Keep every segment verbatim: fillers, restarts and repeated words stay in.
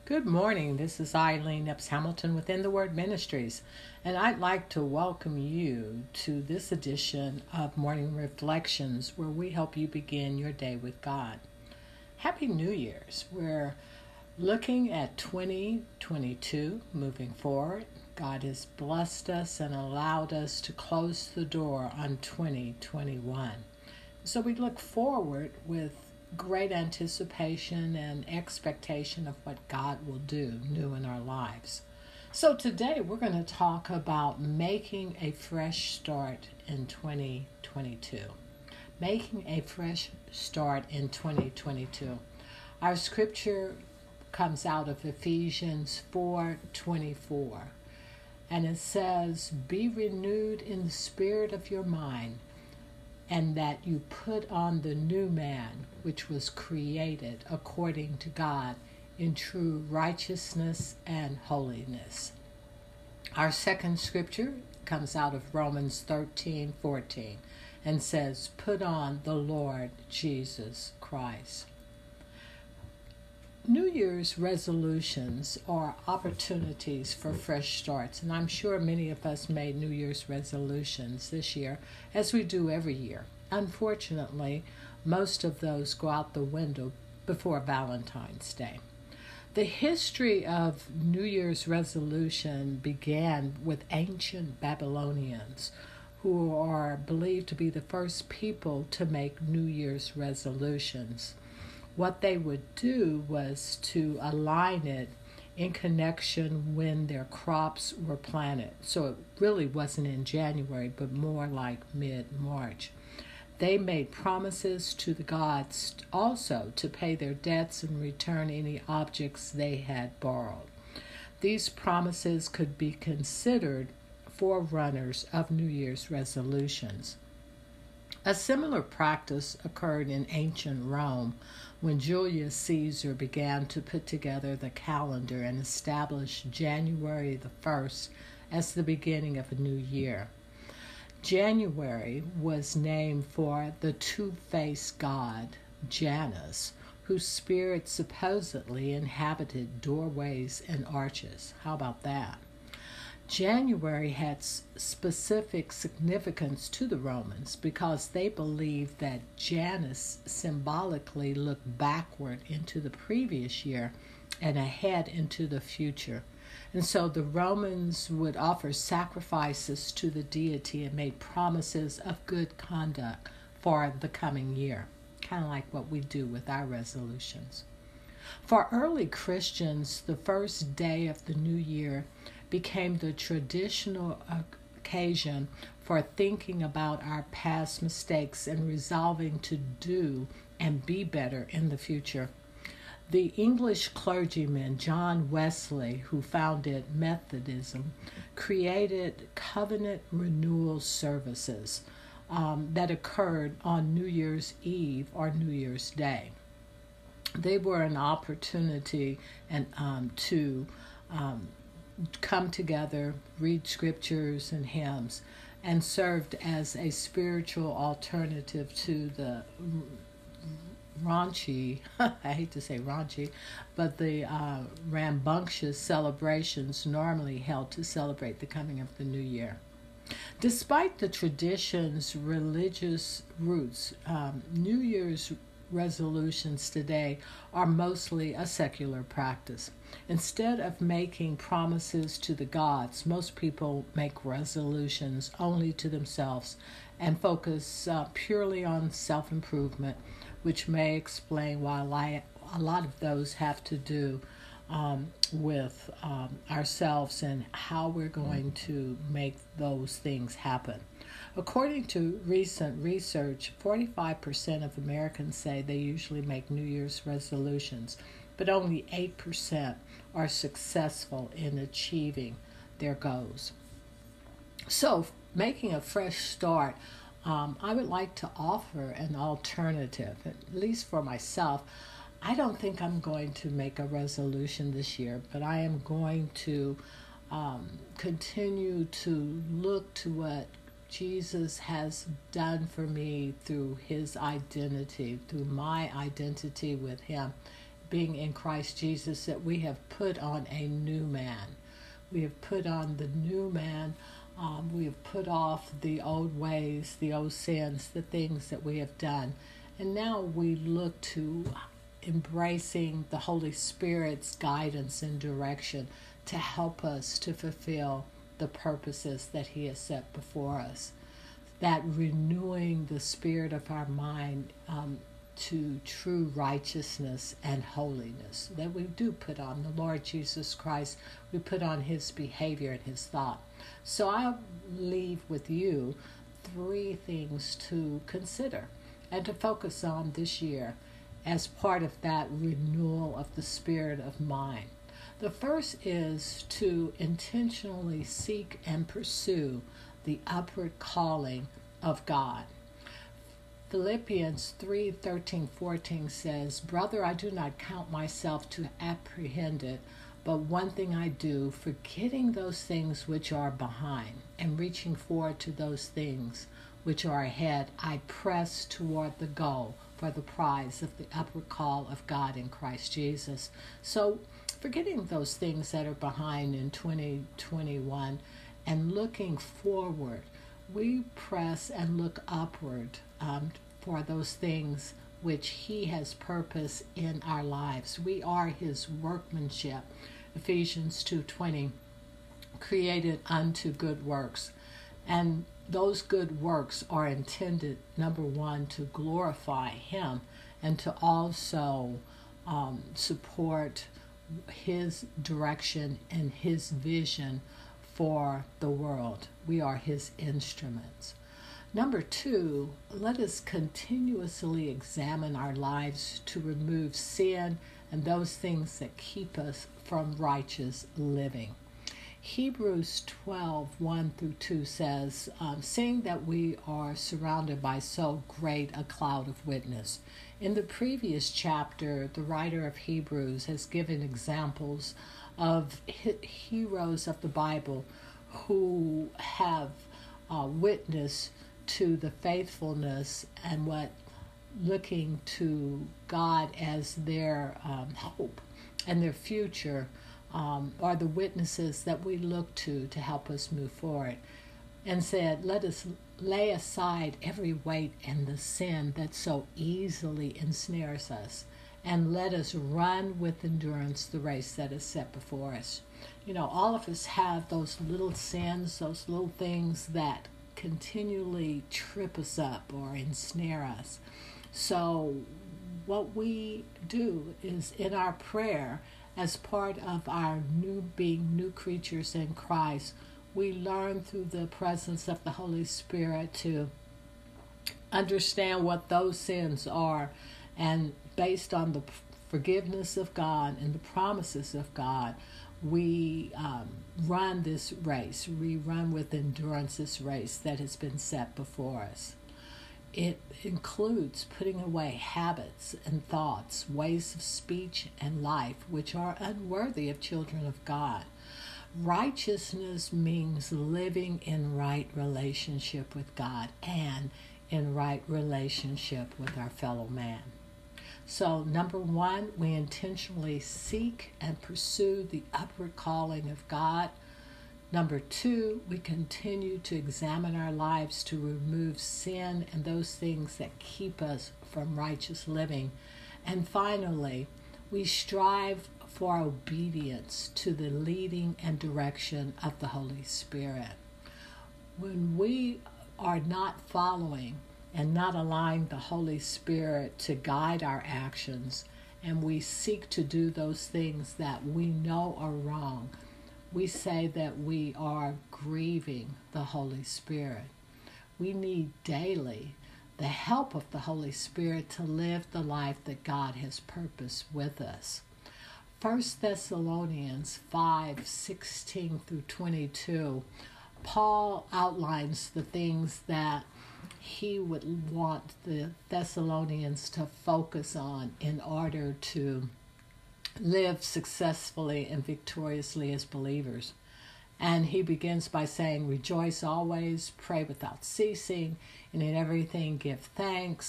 Good morning. This is Eileen Epps Hamilton within the Word Ministries, and I'd like to welcome you to this edition of Morning Reflections, where we help you begin your day with God. Happy New Year's. We're looking at twenty twenty-two, moving forward. God has blessed us and allowed us to close the door on twenty twenty-one. So we look forward with great anticipation and expectation of what God will do new in our lives. So today we're going to talk about making a fresh start in twenty twenty-two. Making a fresh start in twenty twenty-two. Our scripture comes out of Ephesians four twenty-four, and it says, "Be renewed in the spirit of your mind, and that you put on the new man, which was created according to God in true righteousness and holiness." Our second scripture comes out of Romans thirteen fourteen and says, "Put on the Lord Jesus Christ." New Year's resolutions are opportunities for fresh starts, and I'm sure many of us made New Year's resolutions this year, as we do every year. Unfortunately, most of those go out the window before Valentine's Day. The history of New Year's resolution began with ancient Babylonians, who are believed to be the first people to make New Year's resolutions. What they would do was to align it in connection when their crops were planted. So it really wasn't in January, but more like mid-March. They made promises to the gods also to pay their debts and return any objects they had borrowed. These promises could be considered forerunners of New Year's resolutions. A similar practice occurred in ancient Rome when Julius Caesar began to put together the calendar and establish January the first as the beginning of a new year. January was named for the two-faced god Janus, whose spirit supposedly inhabited doorways and arches. How about that? January had specific significance to the Romans because they believed that Janus symbolically looked backward into the previous year and ahead into the future. And so the Romans would offer sacrifices to the deity and made promises of good conduct for the coming year, kind of like what we do with our resolutions. For early Christians, the first day of the new year became the traditional occasion for thinking about our past mistakes and resolving to do and be better in the future. The English clergyman John Wesley, who founded Methodism, created covenant renewal services um, that occurred on New Year's Eve or New Year's Day. They were an opportunity and um, to um, come together, read scriptures and hymns, and served as a spiritual alternative to the raunchy, I hate to say raunchy, but the uh, rambunctious celebrations normally held to celebrate the coming of the new year. Despite the tradition's religious roots, um, New Year's resolutions today are mostly a secular practice. Instead of making promises to the gods, most people make resolutions only to themselves and focus uh, purely on self-improvement, which may explain why a lot of those have to do um, with um, ourselves and how we're going to make those things happen. According to recent research, forty-five percent of Americans say they usually make New Year's resolutions, but only eight percent are successful in achieving their goals. So, making a fresh start, um, I would like to offer an alternative, at least for myself. I don't think I'm going to make a resolution this year, but I am going to um, continue to look to what Jesus has done for me through his identity, through my identity with him, being in Christ Jesus, that we have put on a new man. We have put on the new man. Um, we have put off the old ways, the old sins, the things that we have done. And now we look to embracing the Holy Spirit's guidance and direction to help us to fulfill the purposes that He has set before us. That renewing the spirit of our mind um, to true righteousness and holiness, that we do put on the Lord Jesus Christ. We put on His behavior and His thought. So I'll leave with you three things to consider and to focus on this year as part of that renewal of the spirit of mind. The first is to intentionally seek and pursue the upward calling of God. Philippians three thirteen fourteen says, "Brother, I do not count myself to apprehend it, but one thing I do, forgetting those things which are behind, and reaching forward to those things which are ahead, I press toward the goal for the prize of the upward call of God in Christ Jesus." So, forgetting those things that are behind in twenty twenty-one and looking forward, we press and look upward um, for those things which He has purpose in our lives. We are His workmanship, Ephesians two twenty, created unto good works. And those good works are intended, number one, to glorify Him and to also um, support His direction and His vision for the world. We are His instruments. Number two, let us continuously examine our lives to remove sin and those things that keep us from righteous living. Hebrews twelve, one through two says, um, seeing that we are surrounded by so great a cloud of witness. In the previous chapter, the writer of Hebrews has given examples of he- heroes of the Bible who have uh, witnessed to the faithfulness and what looking to God as their um, hope and their future um, are the witnesses that we look to to help us move forward, and said, let us lay aside every weight and the sin that so easily ensnares us, and let us run with endurance the race that is set before us. You know, all of us have those little sins, those little things that continually trip us up or ensnare us. So what we do is, in our prayer, as part of our new being, new creatures in Christ, we learn through the presence of the Holy Spirit to understand what those sins are, and based on the forgiveness of God and the promises of God, we um, run this race. We run with endurance this race that has been set before us. It includes putting away habits and thoughts, ways of speech and life which are unworthy of children of God. Righteousness means living in right relationship with God and in right relationship with our fellow man. So, number one, we intentionally seek and pursue the upward calling of God. Number two, we continue to examine our lives to remove sin and those things that keep us from righteous living. And finally, we strive for obedience to the leading and direction of the Holy Spirit. When we are not following and not allowing the Holy Spirit to guide our actions, and we seek to do those things that we know are wrong, we say that we are grieving the Holy Spirit. We need daily the help of the Holy Spirit to live the life that God has purposed with us. First Thessalonians five, sixteen through twenty-two, Paul outlines the things that he would want the Thessalonians to focus on in order to live successfully and victoriously as believers. And he begins by saying, rejoice always, pray without ceasing, and in everything give thanks.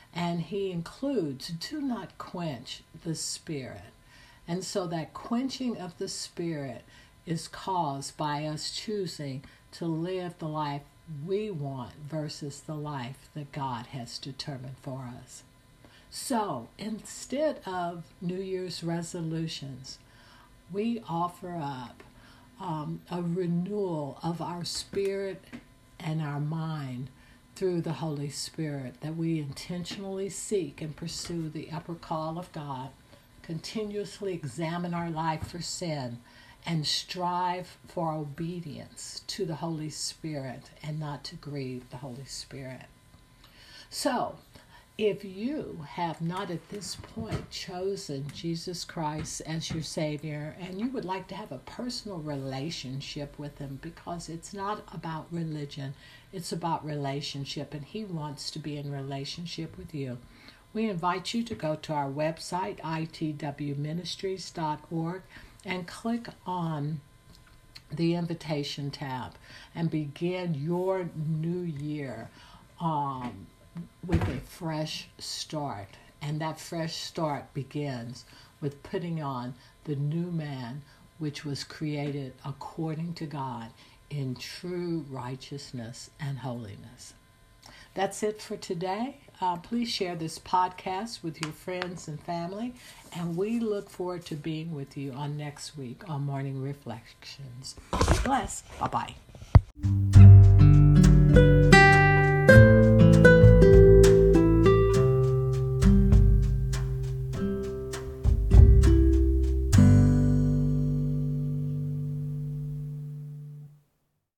And he includes, do not quench the Spirit. And so that quenching of the Spirit is caused by us choosing to live the life we want versus the life that God has determined for us. So instead of New Year's resolutions, we offer up um, a renewal of our spirit and our mind through the Holy Spirit, that we intentionally seek and pursue the upper call of God, continuously examine our life for sin, and strive for obedience to the Holy Spirit and not to grieve the Holy Spirit. So, if you have not at this point chosen Jesus Christ as your Savior, and you would like to have a personal relationship with Him, because it's not about religion, it's about relationship, and He wants to be in relationship with you, we invite you to go to our website, I T W ministries dot org, and click on the invitation tab and begin your new year um, with a fresh start. And that fresh start begins with putting on the new man, which was created according to God in true righteousness and holiness. That's it for today. Uh, please share this podcast with your friends and family, and we look forward to being with you on next week on Morning Reflections. Bless. Bye-bye.